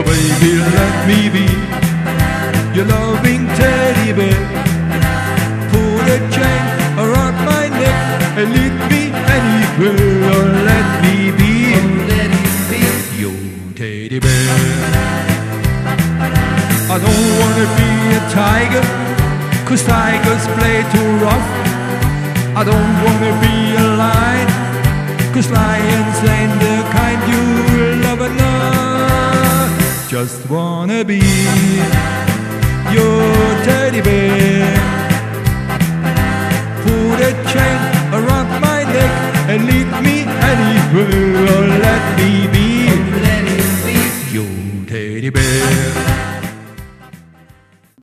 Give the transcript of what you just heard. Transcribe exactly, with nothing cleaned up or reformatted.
baby, let me be your loving teddy bear. Put a chain around my neck and lead me anywhere. Oh, let me be your teddy bear. I don't wanna be a tiger, 'cause tigers play too rough. I don't wanna be a lion, 'cause lions ain't the kind you love enough. Just wanna be your teddy bear.